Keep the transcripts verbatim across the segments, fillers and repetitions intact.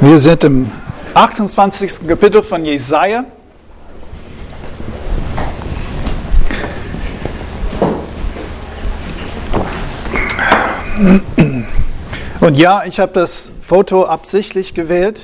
Wir sind im achtundzwanzigsten Kapitel von Jesaja. Und ja, ich habe das Foto absichtlich gewählt.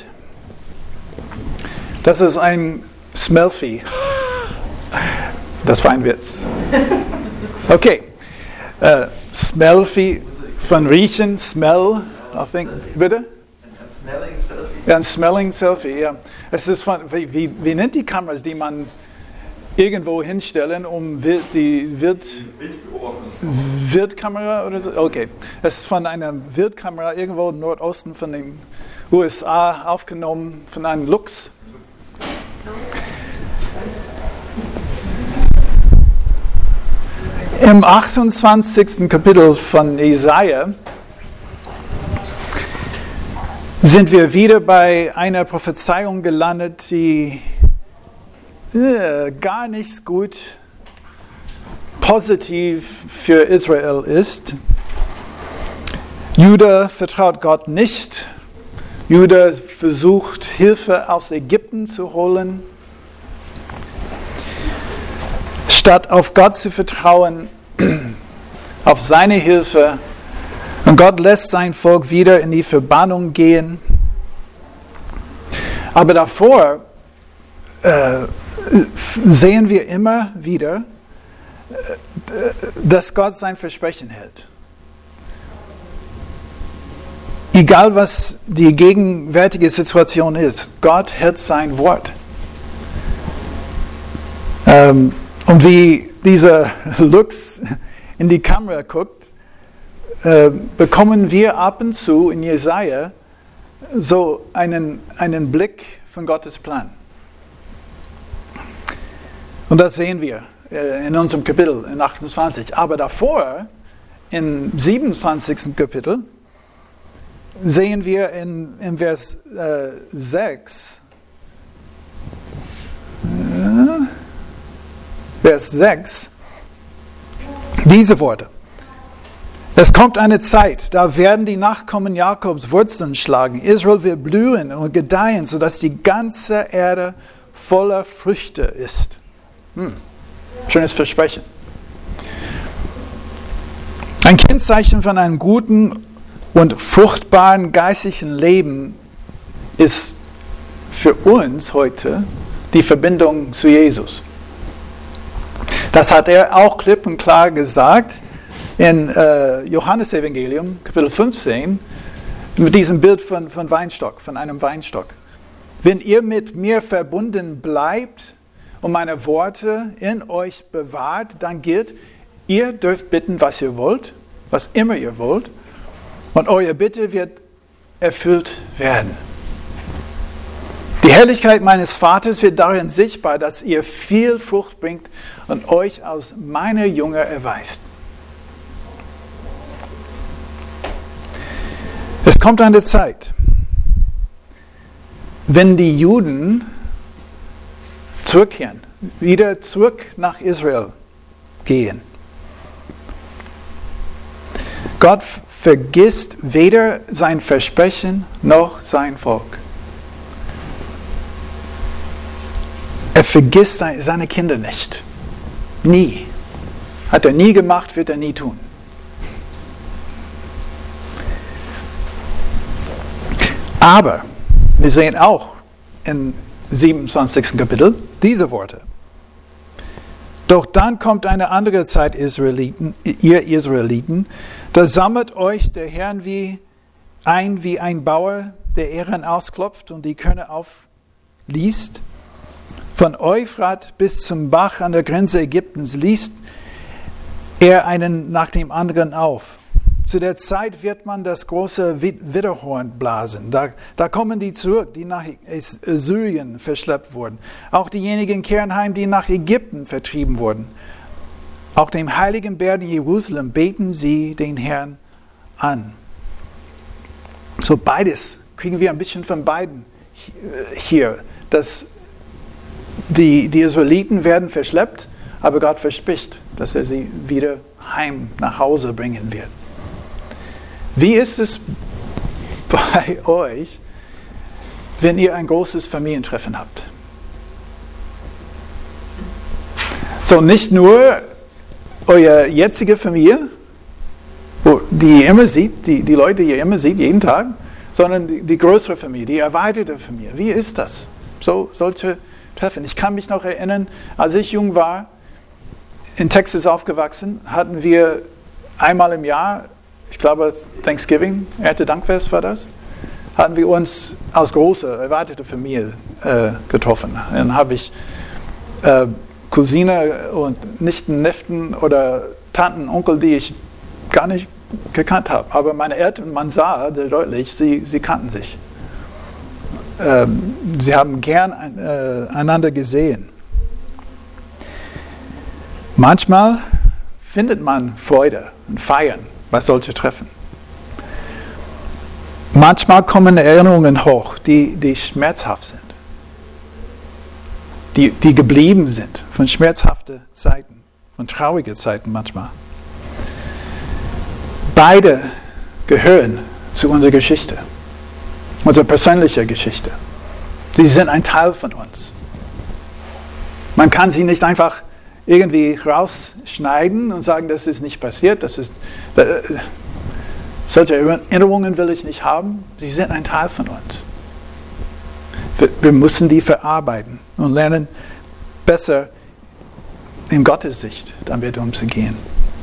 Das ist ein Smelfie. Das war ein Witz. Okay. Uh, Smelfie von Riechen, Smell, I think, bitte? Smelling Selfie. Ja, ein Smelling Selfie, ja. Es ist von, wie, wie, wie nennt die Kameras, die man irgendwo hinstellen, um Wild, die Wild, Wildkamera oder so? Okay. Es ist von einer Wildkamera irgendwo im Nordosten von den U S A aufgenommen, von einem Luchs. Im achtundzwanzigsten Kapitel von Jesaja sind wir wieder bei einer Prophezeiung gelandet, die äh, gar nicht gut positiv für Israel ist. Juda vertraut Gott nicht. Juda versucht, Hilfe aus Ägypten zu holen. Statt auf Gott zu vertrauen, auf seine Hilfe. Und Gott lässt sein Volk wieder in die Verbannung gehen. Aber davor äh, sehen wir immer wieder, äh, dass Gott sein Versprechen hält. Egal was die gegenwärtige Situation ist, Gott hält sein Wort. Ähm, Und wie dieser Luchs in die Kamera guckt, äh, bekommen wir ab und zu in Jesaja so einen, einen Blick von Gottes Plan. Und das sehen wir äh, in unserem Kapitel, in achtundzwanzig. Aber davor, im siebenundzwanzigsten Kapitel, sehen wir in, in Vers äh, sechs, äh, Vers sechs, diese Worte. Es kommt eine Zeit, da werden die Nachkommen Jakobs Wurzeln schlagen. Israel wird blühen und gedeihen, sodass die ganze Erde voller Früchte ist. Hm. Schönes Versprechen. Ein Kennzeichen von einem guten und fruchtbaren geistlichen Leben ist für uns heute die Verbindung zu Jesus. Das hat er auch klipp und klar gesagt in äh, Johannes Evangelium, Kapitel fünfzehn, mit diesem Bild von, von Weinstock, von einem Weinstock. Wenn ihr mit mir verbunden bleibt und meine Worte in euch bewahrt, dann gilt, ihr dürft bitten, was ihr wollt, was immer ihr wollt, und eure Bitte wird erfüllt werden. Die Herrlichkeit meines Vaters wird darin sichtbar, dass ihr viel Frucht bringt und euch als meine Jünger erweist. Es kommt eine Zeit, wenn die Juden zurückkehren, wieder zurück nach Israel gehen. Gott vergisst weder sein Versprechen noch sein Volk. Er vergisst seine Kinder nicht. Nie. Hat er nie gemacht, wird er nie tun. Aber wir sehen auch im siebenundzwanzigsten Kapitel diese Worte. Doch dann kommt eine andere Zeit, Israeliten, ihr Israeliten, da sammelt euch der Herr wie ein wie ein Bauer, der Ähren ausklopft und die Körner aufliest. Von Euphrat bis zum Bach an der Grenze Ägyptens liest er einen nach dem anderen auf. Zu der Zeit wird man das große Widderhorn blasen. Da, da kommen die zurück, die nach Assyrien verschleppt wurden. Auch diejenigen kehren heim, die nach Ägypten vertrieben wurden. Auch dem heiligen Berg in Jerusalem beten sie den Herrn an. So beides kriegen wir ein bisschen von beiden hier. Das Die, die Israeliten werden verschleppt, aber Gott verspricht, dass er sie wieder heim nach Hause bringen wird. Wie ist es bei euch? wenn ihr ein großes Familientreffen habt. So, nicht nur eure jetzige Familie, wo die ihr immer seht, die, die Leute, die ihr immer seht, jeden Tag, sondern die, die größere Familie, die erweiterte Familie. Wie ist das? So, solche Treffen. Ich kann mich noch erinnern, als ich jung war, in Texas aufgewachsen, hatten wir einmal im Jahr, ich glaube Thanksgiving, Erntedankfest war das, hatten wir uns als große, erweiterte Familie äh, getroffen. Dann habe ich äh, Cousine und Nichten, Neffen oder Tanten, Onkel, die ich gar nicht gekannt habe. Aber meine Eltern, man sah sehr deutlich, sie, sie kannten sich. Ähm, sie haben gern ein, äh, einander gesehen. Manchmal findet man Freude und Feiern bei solchen Treffen. Manchmal kommen Erinnerungen hoch, die, die schmerzhaft sind. Die, die geblieben sind von schmerzhaften Zeiten, von traurigen Zeiten manchmal. Beide gehören zu unserer Geschichte, unserer persönlichen Geschichte. Sie sind ein Teil von uns. Man kann sie nicht einfach irgendwie rausschneiden und sagen, das ist nicht passiert, das ist, äh, solche Erinnerungen will ich nicht haben. Sie sind ein Teil von uns. Wir, wir müssen die verarbeiten und lernen, besser in Gottes Sicht damit umzugehen.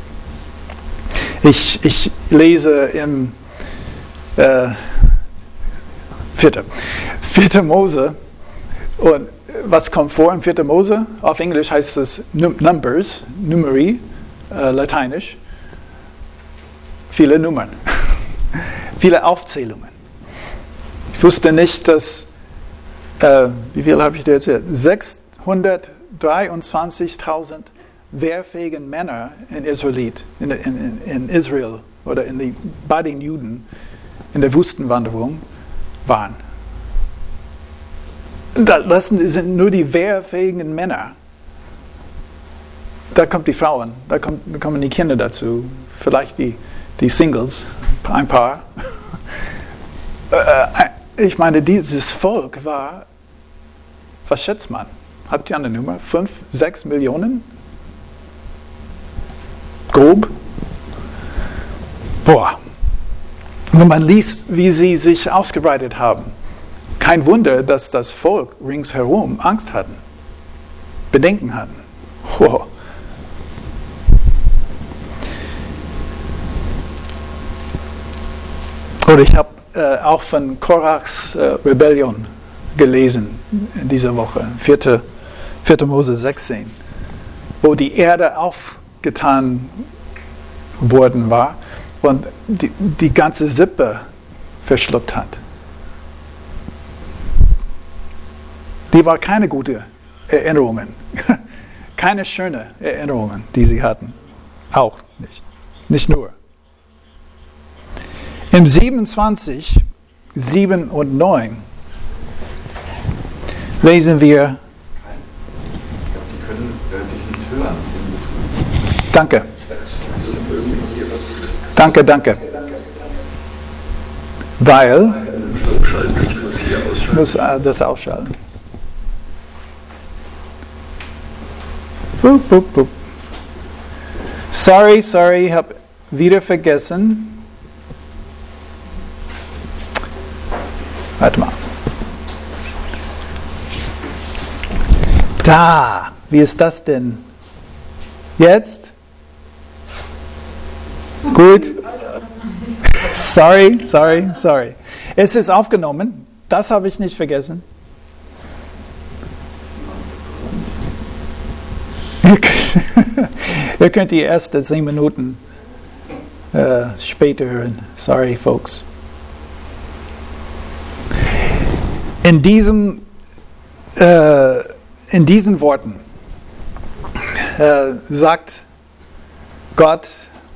Ich, ich lese im äh, Vierte, Vierte Mose, und was kommt vor im Vierte Mose? Auf Englisch heißt es Numbers, Numeri, äh, lateinisch. Viele Nummern, viele Aufzählungen. Ich wusste nicht, dass, äh, wie viel habe ich dir erzählt? sechshundertdreiundzwanzigtausend wehrfähigen Männer in Israelit, in, in, in Israel oder in die, bei den Juden in der Wüstenwanderung waren. Das sind nur die wehrfähigen Männer. Da kommen die Frauen, da, kommt, da kommen die Kinder dazu, vielleicht die, die Singles, ein paar. Ich meine, dieses Volk war, was schätzt man? Habt ihr eine Nummer? Fünf, sechs Millionen? Grob? Boah. Wenn man liest, wie sie sich ausgebreitet haben, kein Wunder, dass das Volk ringsherum Angst hatten, Bedenken hatten. Wow. Oder ich habe äh, auch von Korachs äh, Rebellion gelesen in dieser Woche, vierte Mose sechzehn, wo die Erde aufgetan worden war und die, die ganze Sippe verschluckt hat. Die war keine gute Erinnerungen, keine schöne Erinnerungen, die sie hatten. Auch nicht. Nicht nur. Im siebenundzwanzig, sieben und neun lesen wir. Die können dich nicht hören. Danke. Danke, danke. Weil ich muss das ausschalten. Boop, boop, boop. Sorry, sorry, ich habe wieder vergessen. Warte mal. Da, wie ist das denn? Jetzt? Gut. Sorry, sorry, sorry. Es ist aufgenommen. Das habe ich nicht vergessen. Ihr könnt die ersten zehn Minuten äh, später hören. Sorry, folks. In diesem, äh, in diesen Worten äh, sagt Gott,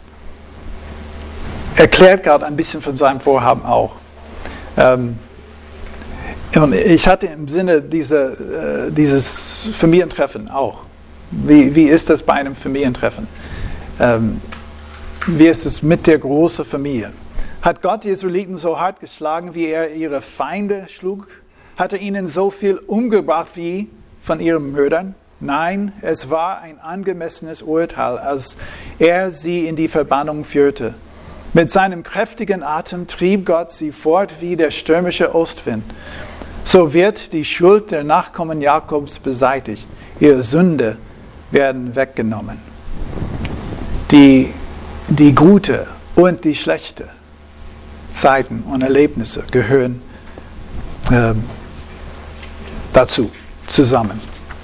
erklärt Gott ein bisschen von seinem Vorhaben auch. Ähm, und ich hatte im Sinne diese, äh, dieses Familientreffen auch. Wie, wie ist das bei einem Familientreffen? Ähm, wie ist es mit der großen Familie? Hat Gott die Israeliten so hart geschlagen, wie er ihre Feinde schlug? Hat er ihnen so viel umgebracht wie von ihren Mördern? Nein, es war ein angemessenes Urteil, als er sie in die Verbannung führte. Mit seinem kräftigen Atem trieb Gott sie fort wie der stürmische Ostwind. So wird die Schuld der Nachkommen Jakobs beseitigt. Ihre Sünde werden weggenommen. Die, die gute und die schlechte Zeiten und Erlebnisse gehören äh, dazu zusammen.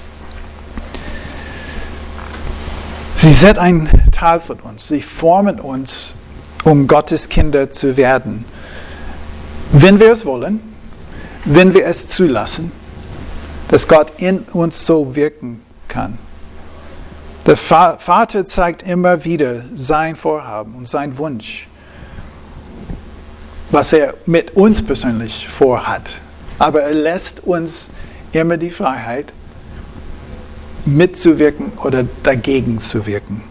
Sie sind ein Teil von uns. Sie formen uns, um Gottes Kinder zu werden. Wenn wir es wollen, wenn wir es zulassen, dass Gott in uns so wirken kann. Der Vater zeigt immer wieder sein Vorhaben und sein Wunsch, was er mit uns persönlich vorhat. Aber er lässt uns immer die Freiheit, mitzuwirken oder dagegen zu wirken.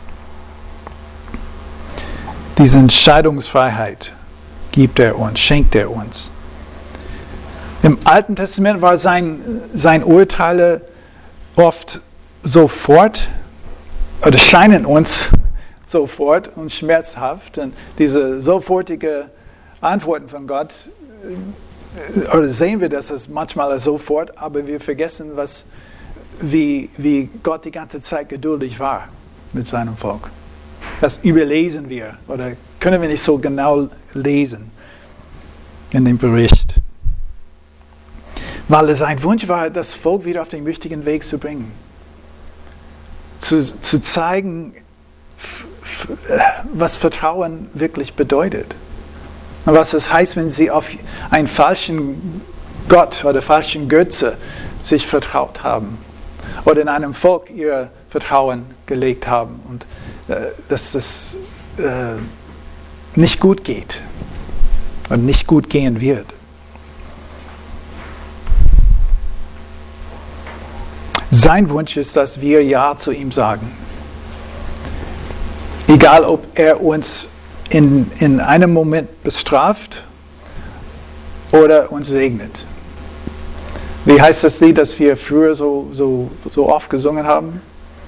Diese Entscheidungsfreiheit gibt er uns, schenkt er uns. Im Alten Testament war sein, sein Urteile oft sofort, oder scheinen uns sofort und schmerzhaft. Und diese sofortige Antworten von Gott, oder sehen wir das manchmal sofort, aber wir vergessen, was, wie, wie Gott die ganze Zeit geduldig war mit seinem Volk. Das überlesen wir oder können wir nicht so genau lesen in dem Bericht. Weil es ein Wunsch war, das Volk wieder auf den richtigen Weg zu bringen. Zu, zu zeigen, was Vertrauen wirklich bedeutet. Und was es heißt, wenn sie auf einen falschen Gott oder falschen Götze sich vertraut haben. Oder in einem Volk ihr Vertrauen gelegt haben. Und äh, dass das äh, nicht gut geht. Und nicht gut gehen wird. Sein Wunsch ist, dass wir Ja zu ihm sagen. Egal, ob er uns in, in einem Moment bestraft oder uns segnet. Wie heißt das Lied, das wir früher so, so, so oft gesungen haben?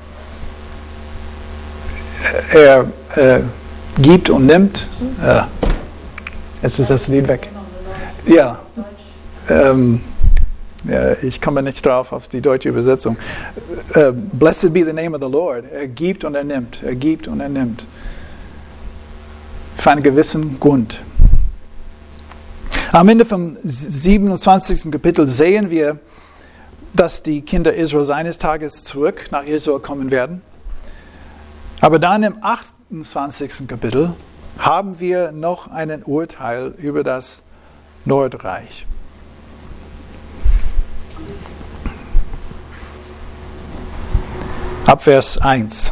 Er äh, gibt und nimmt. Äh, jetzt ist das Lied weg. Ja. Ähm, Ja, ich komme nicht drauf auf die deutsche Übersetzung. Uh, Blessed be the name of the Lord. Er gibt und er nimmt. Er gibt und er nimmt. Für einen gewissen Grund. Am Ende vom siebenundzwanzigsten Kapitel sehen wir, dass die Kinder Israels eines Tages zurück nach Israel kommen werden. Aber dann im achtundzwanzigsten Kapitel haben wir noch ein Urteil über das Nordreich. Ab Vers eins.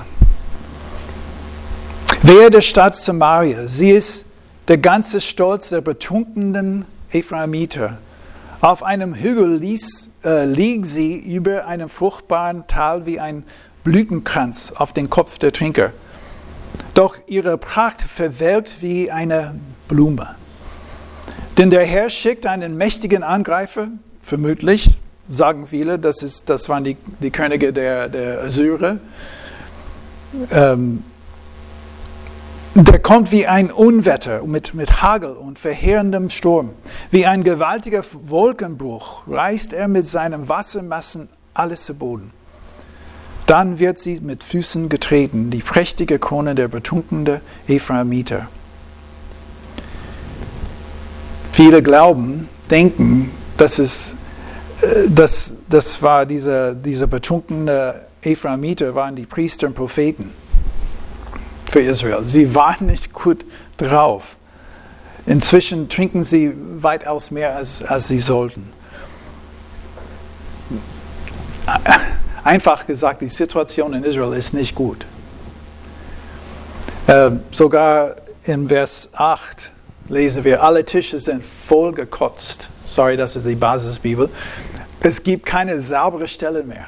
Wehe der Stadt Samaria, sie ist der ganze Stolz der betrunkenen Ephraimiter. Auf einem Hügel ließ, äh, liegt sie über einem fruchtbaren Tal wie ein Blütenkranz auf den Kopf der Trinker. Doch ihre Pracht verwelkt wie eine Blume. Denn der Herr schickt einen mächtigen Angreifer, vermutlich, sagen viele, das, ist, das waren die, die Könige der, der Assyrer. Ähm, der kommt wie ein Unwetter mit, mit Hagel und verheerendem Sturm. Wie ein gewaltiger Wolkenbruch reißt er mit seinen Wassermassen alles zu Boden. Dann wird sie mit Füßen getreten, die prächtige Krone der betrunkenen Ephraimiter. Viele glauben, denken, dass es Das, das war diese, diese betrunkene Ephraimiter, waren die Priester und Propheten für Israel. Sie waren nicht gut drauf. Inzwischen trinken sie weitaus mehr, als, als sie sollten. Einfach gesagt, die Situation in Israel ist nicht gut. Äh, sogar in Vers acht lesen wir, alle Tische sind voll gekotzt. Sorry, das ist die Basisbibel. Es gibt keine saubere Stelle mehr.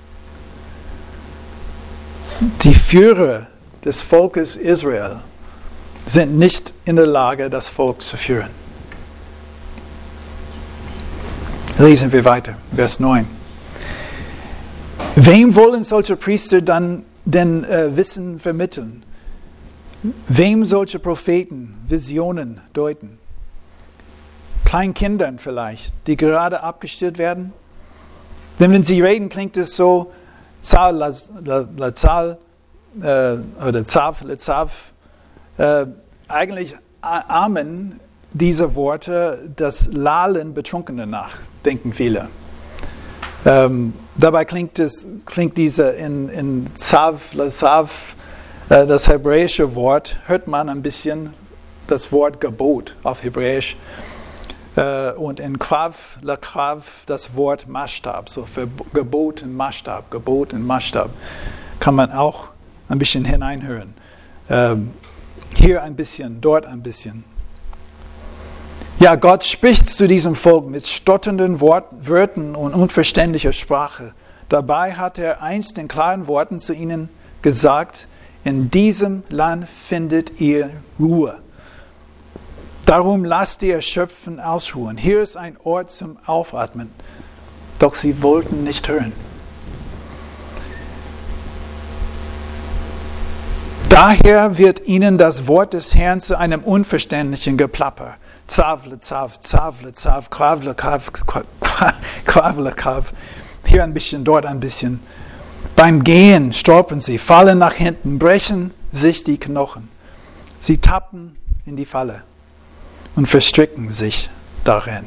Die Führer des Volkes Israel sind nicht in der Lage, das Volk zu führen. Lesen wir weiter, Vers neun. Wem wollen solche Priester dann denn äh, Wissen vermitteln? Wem solche Propheten Visionen deuten? Kleinkindern vielleicht, die gerade abgestillt werden? Denn wenn sie reden, klingt es so, Zahl, la, la, la Zahl, äh, oder Zav, la Zav. Äh, eigentlich ahmen diese Worte das Lallen Betrunkene nach, denken viele. Ähm, dabei klingt, es, klingt diese in, in Zav, la Zav, äh, das hebräische Wort, hört man ein bisschen das Wort Gebot auf Hebräisch. Uh, und in Krav, la Krav, das Wort Maßstab, so für Gebot und Maßstab, Gebot und Maßstab, kann man auch ein bisschen hineinhören. Um, hier ein bisschen, dort ein bisschen. Ja, Gott spricht zu diesem Volk mit stotternden Worten, Wörtern und unverständlicher Sprache. Dabei hat er einst in klaren Worten zu ihnen gesagt, in diesem Land findet ihr Ruhe. Darum lasst die Erschöpften ausruhen. Hier ist ein Ort zum Aufatmen. Doch sie wollten nicht hören. Daher wird ihnen das Wort des Herrn zu einem unverständlichen Geplapper. Zavle, zav, zavle, zav, kravle, kav, kravle, kav. Hier ein bisschen, dort ein bisschen. Beim Gehen stolpern sie, fallen nach hinten, brechen sich die Knochen. Sie tappen in die Falle und verstricken sich darin.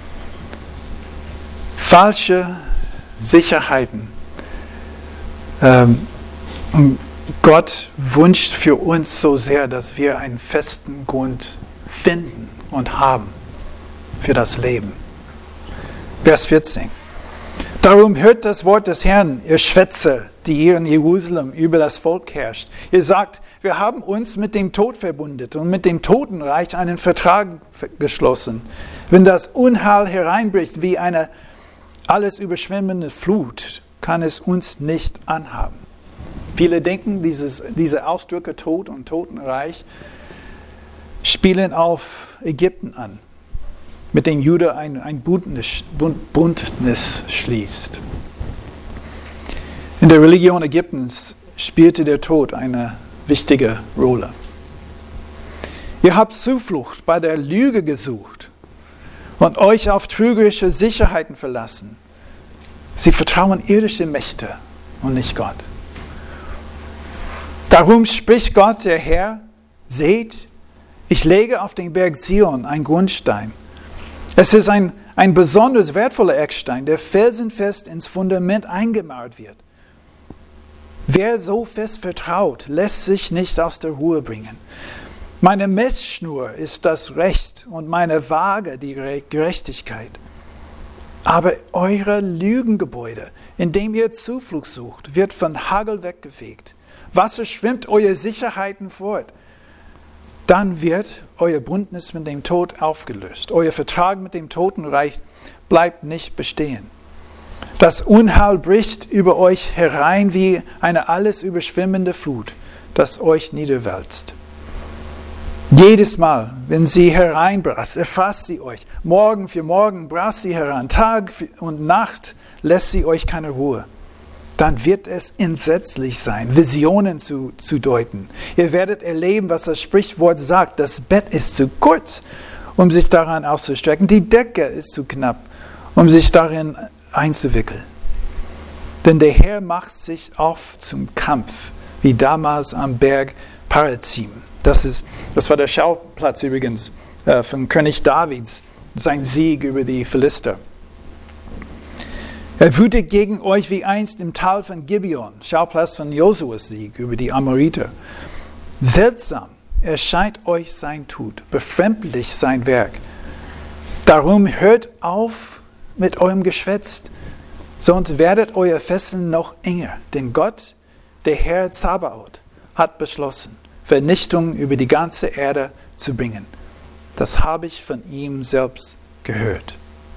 Falsche Sicherheiten. Ähm, und Gott wünscht für uns so sehr, dass wir einen festen Grund finden und haben für das Leben. Vers vierzehn. Darum hört das Wort des Herrn, ihr Schwätzer, die hier in Jerusalem über das Volk herrscht. Ihr sagt, wir haben uns mit dem Tod verbunden und mit dem Totenreich einen Vertrag geschlossen. Wenn das Unheil hereinbricht wie eine alles überschwemmende Flut, kann es uns nicht anhaben. Viele denken, dieses, diese Ausdrücke Tod und Totenreich spielen auf Ägypten an, mit dem Juda ein, ein Bündnis, Bündnis schließt. In der Religion Ägyptens spielte der Tod eine wichtige Rolle. Ihr habt Zuflucht bei der Lüge gesucht und euch auf trügerische Sicherheiten verlassen. Sie vertrauen irdische Mächte und nicht Gott. Darum spricht Gott, der Herr, seht, ich lege auf den Berg Zion einen Grundstein. Es ist ein, ein besonders wertvoller Eckstein, der felsenfest ins Fundament eingemauert wird. Wer so fest vertraut, lässt sich nicht aus der Ruhe bringen. Meine Messschnur ist das Recht und meine Waage die Gerechtigkeit. Aber eure Lügengebäude, in dem ihr Zuflucht sucht, wird von Hagel weggefegt. Wasser schwimmt eure Sicherheiten fort. Dann wird euer Bündnis mit dem Tod aufgelöst. Euer Vertrag mit dem Totenreich bleibt nicht bestehen. Das Unheil bricht über euch herein wie eine alles überschwemmende Flut, das euch niederwälzt. Jedes Mal, wenn sie hereinbrast, erfasst sie euch. Morgen für morgen brast sie heran. Tag und Nacht lässt sie euch keine Ruhe. Dann wird es entsetzlich sein, Visionen zu, zu deuten. Ihr werdet erleben, was das Sprichwort sagt. Das Bett ist zu kurz, um sich daran auszustrecken. Die Decke ist zu knapp, um sich darin einzuwickeln. Denn der Herr macht sich auf zum Kampf, wie damals am Berg Parazim. Das, ist, das war der Schauplatz übrigens äh, von König Davids, sein Sieg über die Philister. Er wütet gegen euch wie einst im Tal von Gibeon, Schauplatz von Josuas Sieg über die Amoriter. Seltsam erscheint euch sein Tut, befremdlich sein Werk. Darum hört auf mit eurem Geschwätz, sonst werdet euer Fesseln noch enger. Denn Gott, der Herr Zebaoth, hat beschlossen, Vernichtung über die ganze Erde zu bringen. Das habe ich von ihm selbst gehört.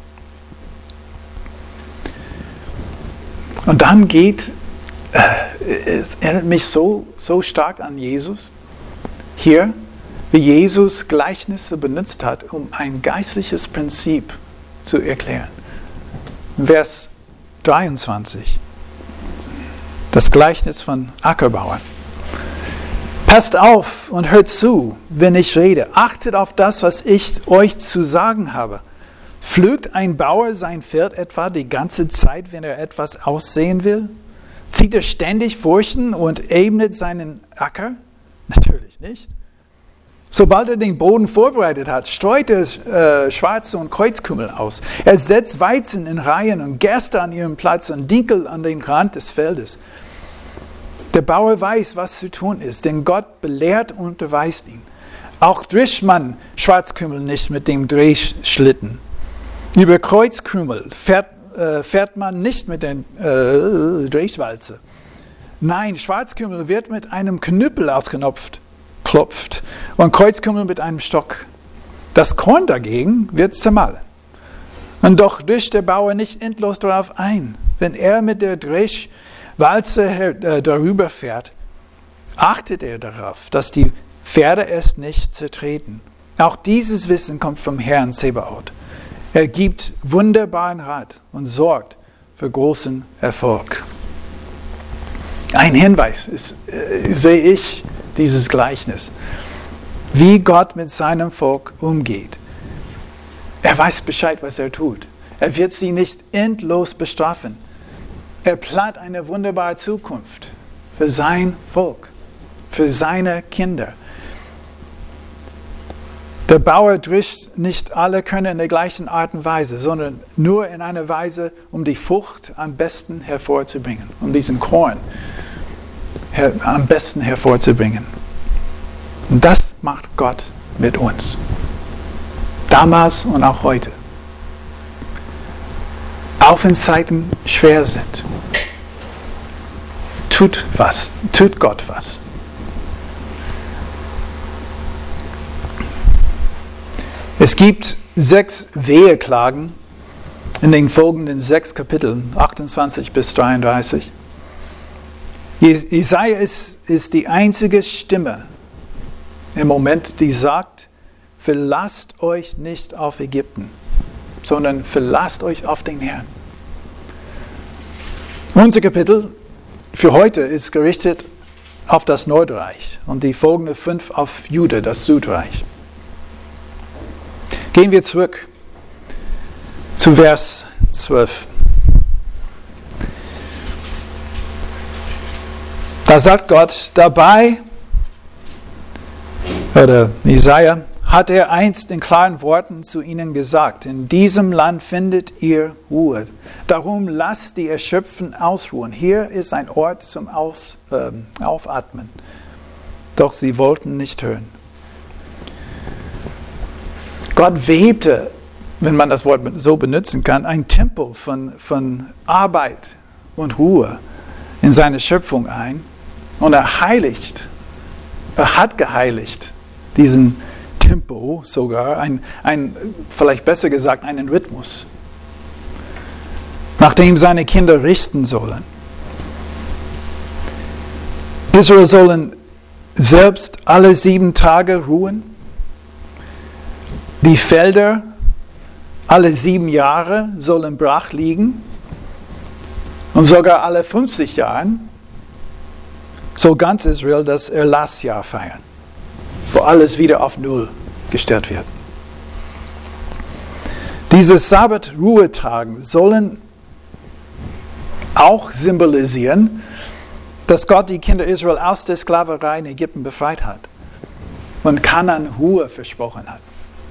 Und dann geht, äh, es erinnert mich so, so stark an Jesus, hier, wie Jesus Gleichnisse benutzt hat, um ein geistliches Prinzip zu erklären. Vers dreiundzwanzig. Das Gleichnis von Ackerbauern. Passt auf und hört zu, wenn ich rede. Achtet auf das, was ich euch zu sagen habe. Pflügt ein Bauer sein Feld etwa die ganze Zeit, wenn er etwas aussehen will? Zieht er ständig Furchen und ebnet seinen Acker? Natürlich nicht. Sobald er den Boden vorbereitet hat, streut er äh, Schwarze und Kreuzkümmel aus. Er setzt Weizen in Reihen und Gerste an ihrem Platz und Dinkel an den Rand des Feldes. Der Bauer weiß, was zu tun ist, denn Gott belehrt und unterweist ihn. Auch drischt man Schwarzkümmel nicht mit dem Drehschlitten. Über Kreuzkümmel fährt, äh, fährt man nicht mit der äh, Drehschwalze. Nein, Schwarzkümmel wird mit einem Knüppel ausknopft, klopft und Kreuzkümmel mit einem Stock. Das Korn dagegen wird zermahlen. Und doch drischt der Bauer nicht endlos darauf ein. Wenn er mit der Drehschwalze äh, darüber fährt, achtet er darauf, dass die Pferde es nicht zertreten. Auch dieses Wissen kommt vom Herrn Zebaoth. Er gibt wunderbaren Rat und sorgt für großen Erfolg. Ein Hinweis ist, äh, sehe ich dieses Gleichnis, wie Gott mit seinem Volk umgeht. Er weiß Bescheid, was er tut. Er wird sie nicht endlos bestrafen. Er plant eine wunderbare Zukunft für sein Volk, für seine Kinder. Der Bauer drischt nicht alle Körner in der gleichen Art und Weise, sondern nur in einer Weise, um die Frucht am besten hervorzubringen, um diesen Korn her- am besten hervorzubringen. Und das macht Gott mit uns. Damals und auch heute. Auch wenn Zeiten schwer sind. Tut was, tut Gott was. Es gibt sechs Weheklagen in den folgenden sechs Kapiteln, achtundzwanzig bis dreiunddreißig. Jesaja ist, ist die einzige Stimme im Moment, die sagt, verlasst euch nicht auf Ägypten, sondern verlasst euch auf den Herrn. Unser Kapitel für heute ist gerichtet auf das Nordreich und die folgenden fünf auf Juda, das Südreich. Gehen wir zurück zu Vers zwölf. Da sagt Gott, dabei, oder Jesaja, hat er einst in klaren Worten zu ihnen gesagt, in diesem Land findet ihr Ruhe. Darum lasst die Erschöpften ausruhen. Hier ist ein Ort zum Aus, äh, Aufatmen. Doch sie wollten nicht hören. Gott webte, wenn man das Wort so benutzen kann, ein Tempel von, von Arbeit und Ruhe in seine Schöpfung ein. Und er heiligt, er hat geheiligt diesen Tempo sogar, ein, ein, vielleicht besser gesagt, einen Rhythmus, nach dem seine Kinder richten sollen. Israel sollen selbst alle sieben Tage ruhen. Die Felder alle sieben Jahre sollen brach liegen. Und sogar alle fünfzig Jahre soll ganz Israel das Erlassjahr feiern, wo alles wieder auf Null gestellt wird. Diese Sabbat-Ruhetagen sollen auch symbolisieren, dass Gott die Kinder Israel aus der Sklaverei in Ägypten befreit hat und Kanaan Ruhe versprochen hat.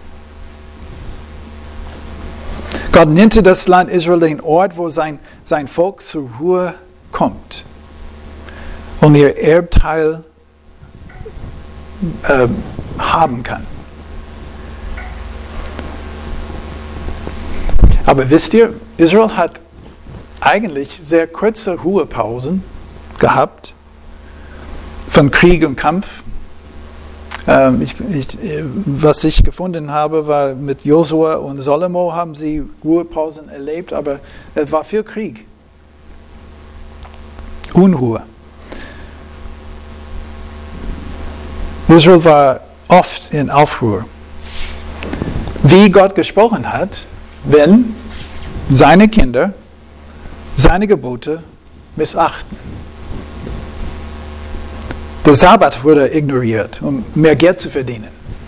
Gott nannte das Land Israel den Ort, wo sein, sein Volk zur Ruhe kommt und ihr Erbteil äh, haben kann. Aber wisst ihr, Israel hat eigentlich sehr kurze Ruhepausen gehabt von Krieg und Kampf. Ähm, ich, ich, was ich gefunden habe, war mit Josua und Salomo haben sie Ruhepausen erlebt, aber es war viel Krieg. Unruhe. Israel war oft in Aufruhr. Wie Gott gesprochen hat, wenn seine Kinder, seine Gebote missachten. Der Sabbat wurde ignoriert, um mehr Geld zu verdienen.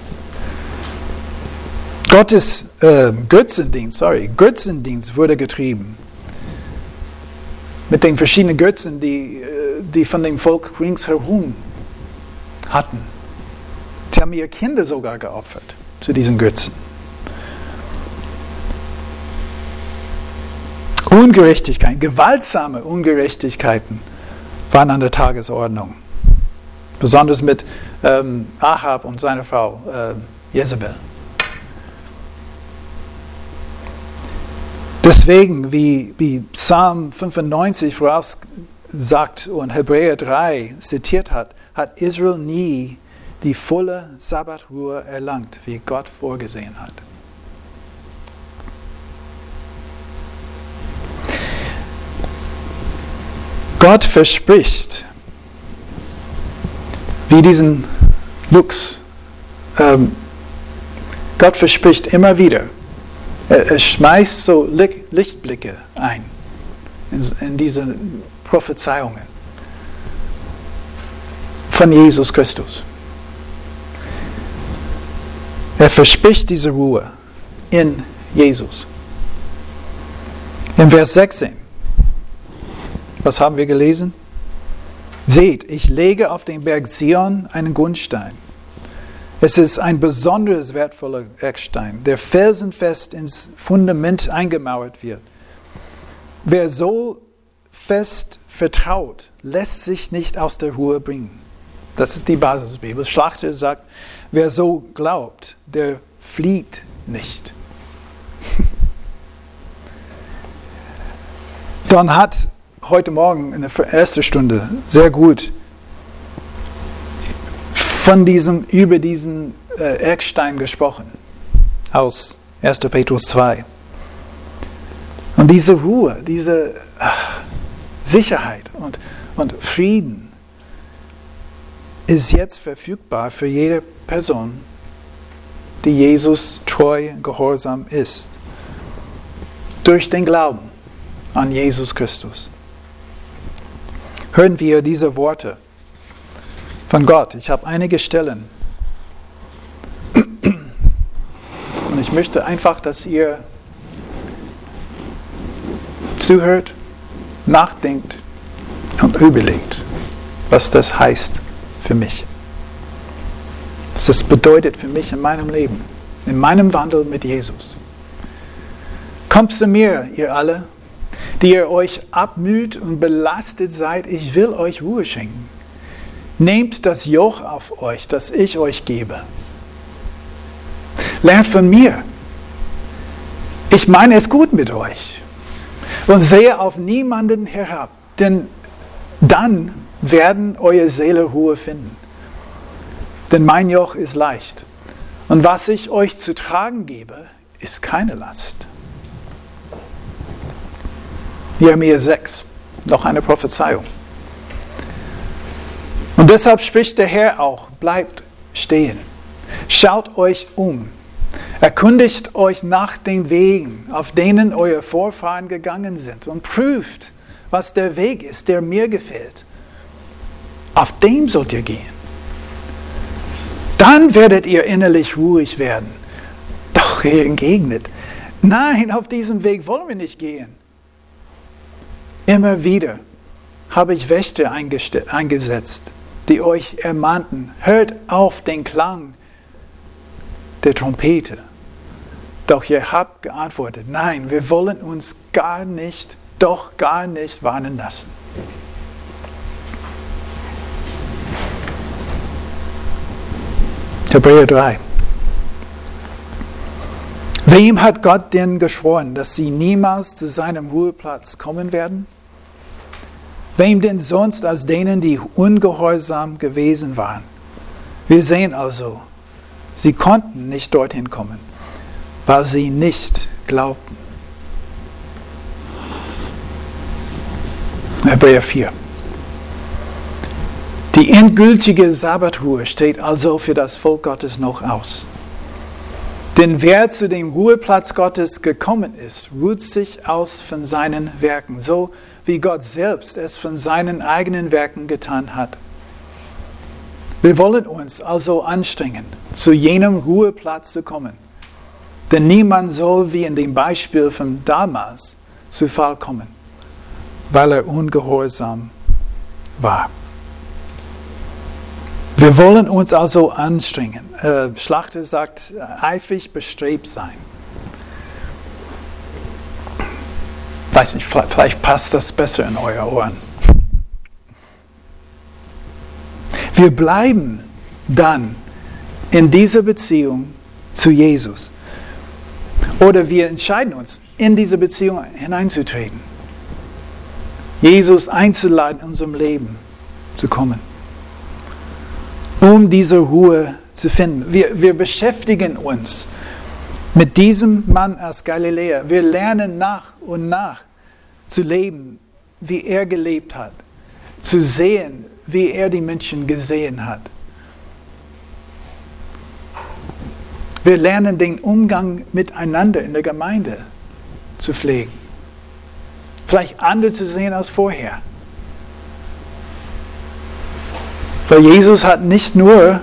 Gottes äh, Götzendienst, sorry, Götzendienst wurde getrieben. Mit den verschiedenen Götzen, die, die von dem Volk ringsherum hatten. Sie haben ihre Kinder sogar geopfert zu diesen Götzen. Ungerechtigkeit, gewaltsame Ungerechtigkeiten waren an der Tagesordnung. Besonders mit ähm, Ahab und seiner Frau äh, Jezebel. Deswegen, wie, wie Psalm fünfundneunzig voraussagt und Hebräer drei zitiert hat, hat Israel nie die volle Sabbatruhe erlangt, wie Gott vorgesehen hat. Gott verspricht, wie diesen Luchs, ähm, Gott verspricht immer wieder, er, er schmeißt so Lichtblicke ein in, in diese Prophezeiungen von Jesus Christus. Er verspricht diese Ruhe in Jesus. In Vers sechzehn, was haben wir gelesen? Seht, ich lege auf den Berg Zion einen Grundstein. Es ist ein besonders wertvoller Eckstein, der felsenfest ins Fundament eingemauert wird. Wer so fest vertraut, lässt sich nicht aus der Ruhe bringen. Das ist die Basisbibel. Schlachter sagt, wer so glaubt, der flieht nicht. Don hat heute Morgen in der ersten Stunde sehr gut von diesem, über diesen äh, Eckstein gesprochen, aus erster Petrus zwei. Und diese Ruhe, diese ach, Sicherheit und, und Frieden ist jetzt verfügbar für jede Person, die Jesus treu gehorsam ist, durch den Glauben an Jesus Christus. Hören wir diese Worte von Gott. Ich habe einige Stellen. Und ich möchte einfach, dass ihr zuhört, nachdenkt und überlegt, was das heißt für mich. Was das bedeutet für mich in meinem Leben, in meinem Wandel mit Jesus. Kommt zu mir, ihr alle, die ihr euch abmüht und belastet seid, ich will euch Ruhe schenken. Nehmt das Joch auf euch, das ich euch gebe. Lernt von mir. Ich meine es gut mit euch. Und sehe auf niemanden herab, denn dann werden eure Seele Ruhe finden. Denn mein Joch ist leicht. Und was ich euch zu tragen gebe, ist keine Last. Jeremia sechs, noch eine Prophezeiung. Und deshalb spricht der Herr auch, bleibt stehen, schaut euch um, erkundigt euch nach den Wegen, auf denen eure Vorfahren gegangen sind und prüft, was der Weg ist, der mir gefällt. Auf dem sollt ihr gehen. Dann werdet ihr innerlich ruhig werden. Doch ihr entgegnet, nein, auf diesem Weg wollen wir nicht gehen. Immer wieder habe ich Wächter eingesetzt, die euch ermahnten, hört auf den Klang der Trompete. Doch ihr habt geantwortet, nein, wir wollen uns gar nicht, doch gar nicht warnen lassen. Hebräer drei. Wem hat Gott denn geschworen, dass sie niemals zu seinem Ruheplatz kommen werden? Wem denn sonst als denen, die ungehorsam gewesen waren? Wir sehen also, sie konnten nicht dorthin kommen, weil sie nicht glaubten. Hebräer vier. Die endgültige Sabbatruhe steht also für das Volk Gottes noch aus. Denn wer zu dem Ruheplatz Gottes gekommen ist, ruht sich aus von seinen Werken, so wie Gott selbst es von seinen eigenen Werken getan hat. Wir wollen uns also anstrengen, zu jenem Ruheplatz zu kommen. Denn niemand soll wie in dem Beispiel von damals zu Fall kommen, weil er ungehorsam war. Wir wollen uns also anstrengen. Äh, Schlachter sagt, eifrig bestrebt sein. Weiß nicht, vielleicht, vielleicht passt das besser in eure Ohren. Wir bleiben dann in dieser Beziehung zu Jesus. Oder wir entscheiden uns, in diese Beziehung hineinzutreten. Jesus einzuladen, in unserem Leben zu kommen. Um diese Ruhe zu finden. Wir, wir beschäftigen uns mit diesem Mann aus Galiläa. Wir lernen nach und nach zu leben, wie er gelebt hat. Zu sehen, wie er die Menschen gesehen hat. Wir lernen den Umgang miteinander in der Gemeinde zu pflegen. Vielleicht anders zu sehen als vorher. Weil Jesus hat nicht nur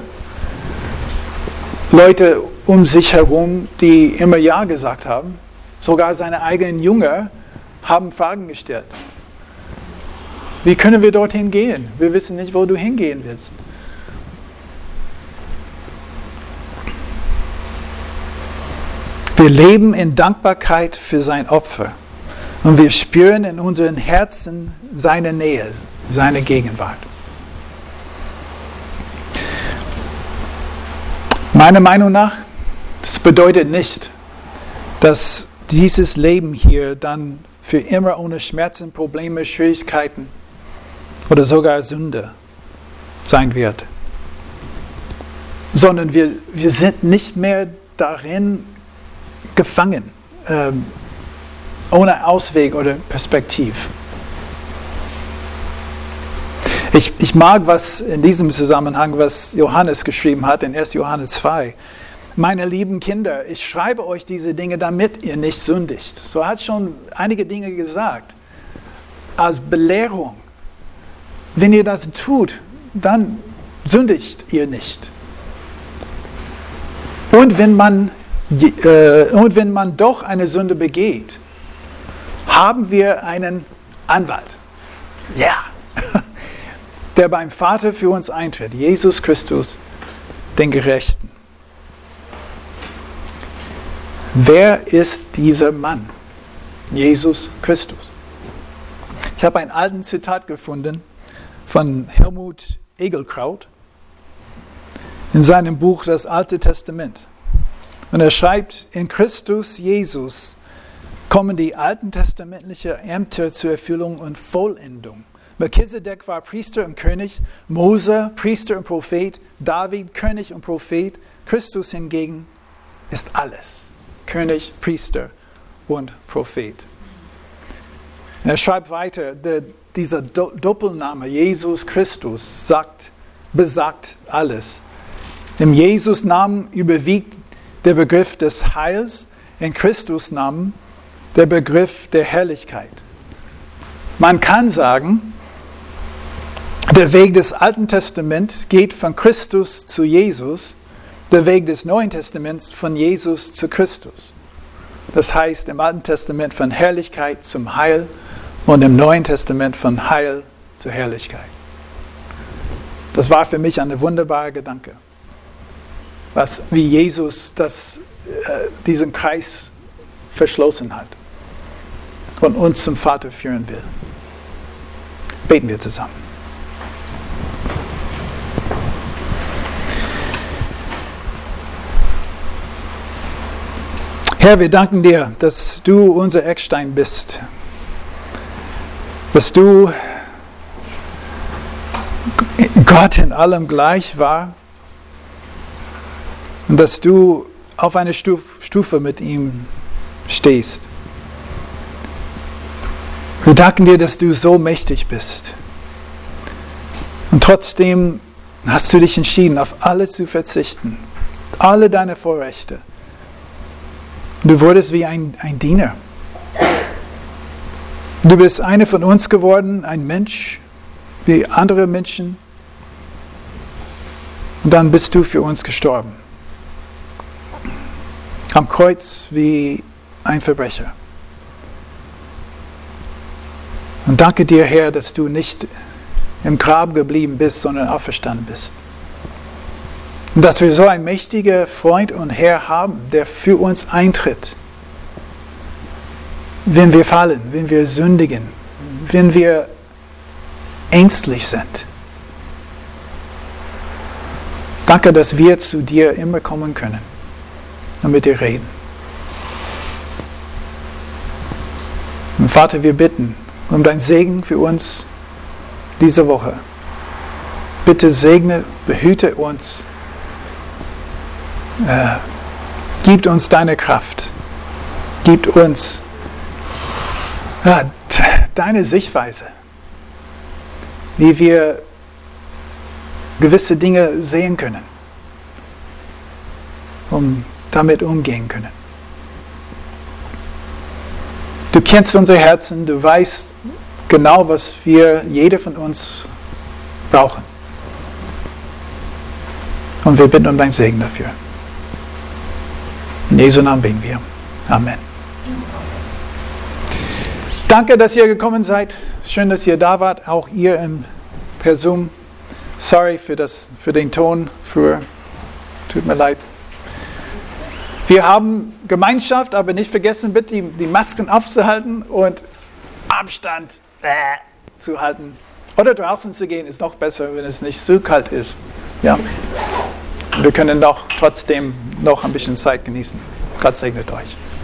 Leute um sich herum, die immer Ja gesagt haben. Sogar seine eigenen Jünger haben Fragen gestellt. Wie können wir dorthin gehen? Wir wissen nicht, wo du hingehen willst. Wir leben in Dankbarkeit für sein Opfer. Und wir spüren in unseren Herzen seine Nähe, seine Gegenwart. Meiner Meinung nach, das bedeutet nicht, dass dieses Leben hier dann für immer ohne Schmerzen, Probleme, Schwierigkeiten oder sogar Sünde sein wird. Sondern wir, wir sind nicht mehr darin gefangen, ähm, ohne Ausweg oder Perspektiv. Ich, ich mag, was in diesem Zusammenhang, was Johannes geschrieben hat in erster Johannes zwei. Meine lieben Kinder, ich schreibe euch diese Dinge, damit ihr nicht sündigt. So er hat schon einige Dinge gesagt. Als Belehrung. Wenn ihr das tut, dann sündigt ihr nicht. Und wenn man, äh, und wenn man doch eine Sünde begeht, haben wir einen Anwalt. Ja. Yeah. Der beim Vater für uns eintritt, Jesus Christus, den Gerechten. Wer ist dieser Mann? Jesus Christus. Ich habe ein altes Zitat gefunden von Helmut Egelkraut in seinem Buch Das Alte Testament. Und er schreibt, in Christus Jesus kommen die alten testamentlichen Ämter zur Erfüllung und Vollendung. Melchisedek war Priester und König, Mose Priester und Prophet, David König und Prophet, Christus hingegen ist alles. König, Priester und Prophet. Und er schreibt weiter, der, dieser Do- Doppelname Jesus Christus sagt, besagt alles. Im Jesus-Namen überwiegt der Begriff des Heils, in Christus-Namen der Begriff der Herrlichkeit. Man kann sagen, der Weg des Alten Testaments geht von Christus zu Jesus, der Weg des Neuen Testaments von Jesus zu Christus. Das heißt, im Alten Testament von Herrlichkeit zum Heil und im Neuen Testament von Heil zur Herrlichkeit. Das war für mich ein wunderbarer Gedanke, was, wie Jesus das, äh, diesen Kreis verschlossen hat und uns zum Vater führen will. Beten wir zusammen. Herr, wir danken dir, dass du unser Eckstein bist, dass du Gott in allem gleich war und dass du auf einer Stufe mit ihm stehst. Wir danken dir, dass du so mächtig bist. Und trotzdem hast du dich entschieden, auf alles zu verzichten, alle deine Vorrechte, Du wurdest wie ein, ein Diener. Du bist einer von uns geworden, ein Mensch, wie andere Menschen. Und dann bist du für uns gestorben. Am Kreuz wie ein Verbrecher. Und danke dir, Herr, dass du nicht im Grab geblieben bist, sondern auferstanden bist. Und dass wir so einen mächtigen Freund und Herr haben, der für uns eintritt. Wenn wir fallen, wenn wir sündigen, wenn wir ängstlich sind. Danke, dass wir zu dir immer kommen können und mit dir reden. Und Vater, wir bitten um dein Segen für uns diese Woche. Bitte segne, behüte uns. Äh, gib uns deine Kraft. Gib uns ja, deine Sichtweise, wie wir gewisse Dinge sehen können, um damit umgehen können. Du kennst unsere Herzen, du weißt genau, was wir, jeder von uns, brauchen. Und wir bitten um dein Segen dafür. In Jesu Namen beten wir. Amen. Danke, dass ihr gekommen seid. Schön, dass ihr da wart, auch ihr im per Zoom. Sorry für, das, für den Ton, für, tut mir leid. Wir haben Gemeinschaft, aber nicht vergessen, bitte die, die Masken aufzuhalten und Abstand äh, zu halten. Oder draußen zu gehen ist noch besser, wenn es nicht zu kalt ist. Ja. Wir können doch trotzdem noch ein bisschen Zeit genießen. Gott segnet euch.